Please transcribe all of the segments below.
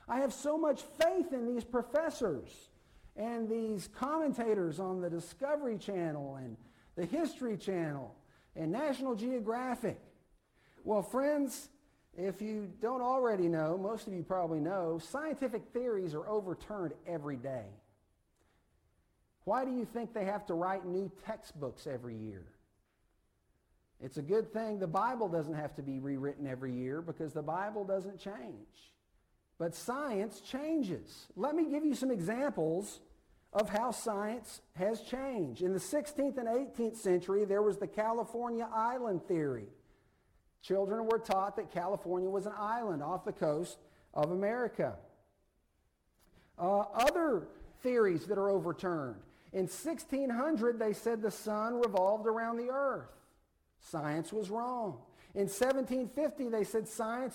I have so much faith in these professors and these commentators on the Discovery Channel and the History Channel and National Geographic. Well, friends, if you don't already know, most of you probably know, scientific theories are overturned every day. Why do you think they have to write new textbooks every year? It's a good thing the Bible doesn't have to be rewritten every year because the Bible doesn't change. But science changes. Let me give you some examples of how science has changed. In the 16th and 18th century, there was the California island theory. Children were taught that California was an island off the coast of America. Other theories that are overturned. In 1600, they said the sun revolved around the earth. Science was wrong. In 1750, they said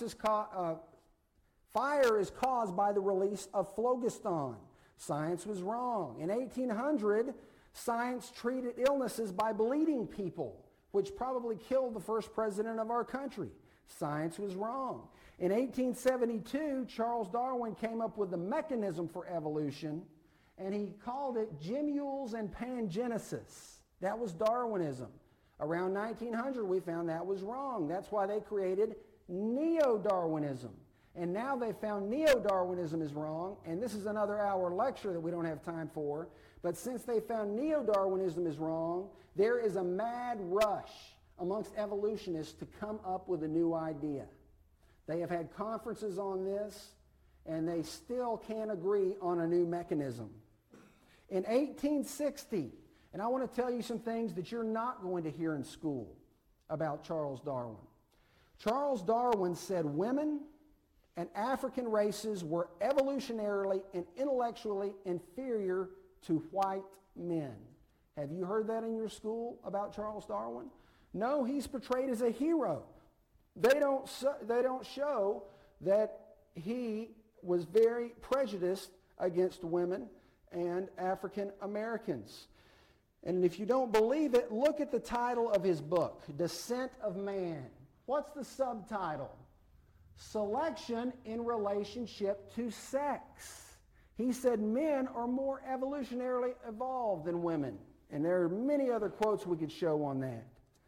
fire is caused by the release of phlogiston. Science was wrong. In 1800, science treated illnesses by bleeding people, which probably killed the first president of our country. Science was wrong. In 1872, Charles Darwin came up with the mechanism for evolution, and he called it Gemmules and Pangenesis. That was Darwinism. Around 1900, we found that was wrong. That's why they created Neo-Darwinism. And now they found Neo-Darwinism is wrong, and this is another hour lecture that we don't have time for, but since they found Neo-Darwinism is wrong, there is a mad rush amongst evolutionists to come up with a new idea. They have had conferences on this, and they still can't agree on a new mechanism. In 1860, and I want to tell you some things that you're not going to hear in school about Charles Darwin. Charles Darwin said women and African races were evolutionarily and intellectually inferior to white men. Have you heard that in your school about Charles Darwin? No, he's portrayed as a hero. They don't show that he was very prejudiced against women and African Americans. And if you don't believe it, look at the title of his book, Descent of Man. What's the subtitle? Selection in relationship to sex. He said men are more evolutionarily evolved than women. And there are many other quotes we could show on that.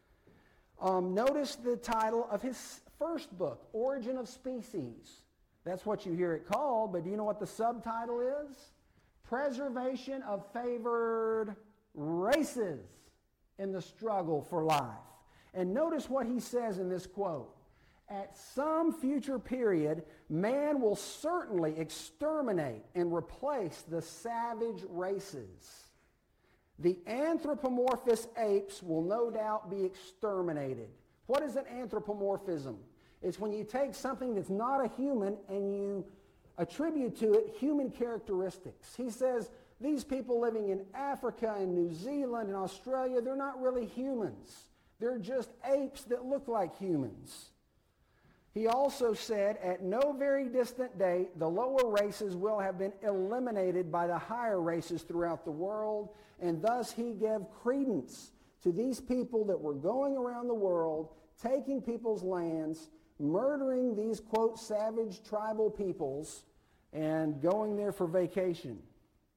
Notice the title of his first book, Origin of Species. That's what you hear it called, but do you know what the subtitle is? Preservation of Favored Races in the Struggle for Life. And notice what he says in this quote. At some future period, man will certainly exterminate and replace the savage races. The anthropomorphous apes will no doubt be exterminated. What is an anthropomorphism? It's when you take something that's not a human and you attribute to it human characteristics. He says these people living in Africa and New Zealand and Australia, they're not really humans. They're just apes that look like humans. He also said, at no very distant date, the lower races will have been eliminated by the higher races throughout the world, and thus he gave credence to these people that were going around the world, taking people's lands, murdering these, quote, savage tribal peoples, and going there for vacation.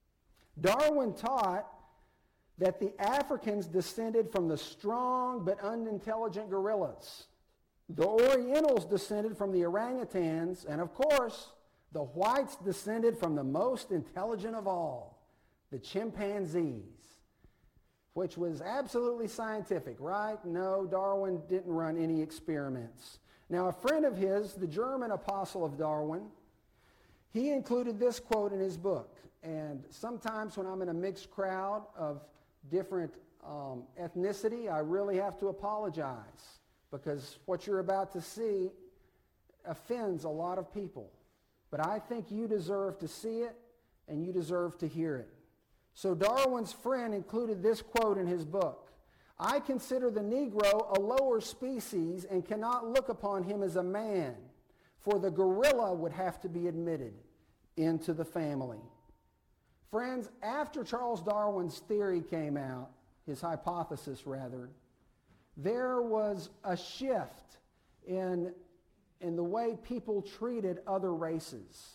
Darwin taught that the Africans descended from the strong but unintelligent gorillas. The Orientals descended from the orangutans, and of course, the whites descended from the most intelligent of all, the chimpanzees, which was absolutely scientific, right? No, Darwin didn't run any experiments. Now, a friend of his, the German apostle of Darwin, he included this quote in his book, and sometimes when I'm in a mixed crowd of different ethnicity, I really have to apologize, because what you're about to see offends a lot of people. But I think you deserve to see it, and you deserve to hear it. So Darwin's friend included this quote in his book. I consider the Negro a lower species and cannot look upon him as a man, for the gorilla would have to be admitted into the family. Friends, after Charles Darwin's theory came out, his hypothesis rather, there was a shift in the way people treated other races.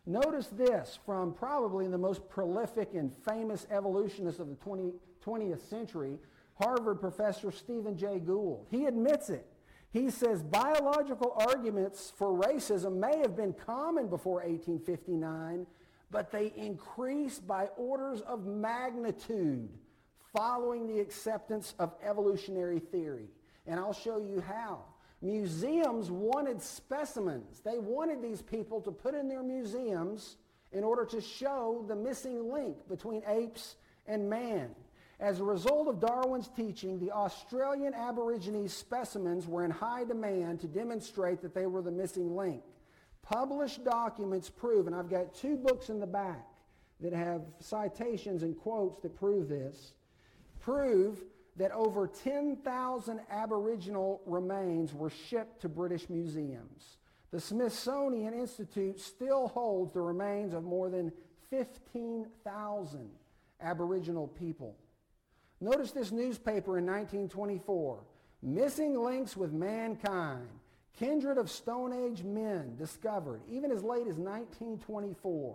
Notice this from probably the most prolific and famous evolutionist of the 20th century, Harvard professor Stephen Jay Gould. He admits it. He says biological arguments for racism may have been common before 1859, but they increased by orders of magnitude following the acceptance of evolutionary theory. And I'll show you how. Museums wanted specimens. They wanted these people to put in their museums in order to show the missing link between apes and man. As a result of Darwin's teaching, the Australian Aborigines specimens were in high demand to demonstrate that they were the missing link. Published documents prove, and I've got 2 books in the back that have citations and quotes that prove this, prove that over 10,000 Aboriginal remains were shipped to British museums. The Smithsonian Institute still holds the remains of more than 15,000 Aboriginal people. Notice this newspaper in 1924, Missing Links with Mankind, Kindred of Stone Age Men discovered, even as late as 1924.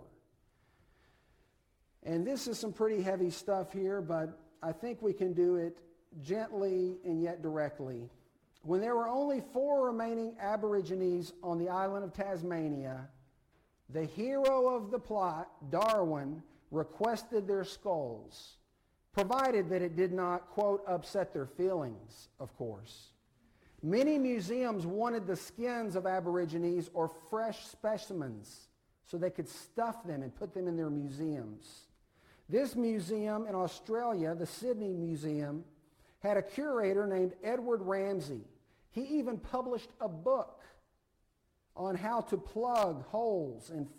And this is some pretty heavy stuff here, but I think we can do it gently and yet directly. When there were only 4 remaining Aborigines on the island of Tasmania, the hero of the plot, Darwin, requested their skulls, provided that it did not, quote, upset their feelings, of course. Many museums wanted the skins of Aborigines or fresh specimens so they could stuff them and put them in their museums. This museum in Australia, the Sydney Museum, had a curator named Edward Ramsay. He even published a book on how to plug holes in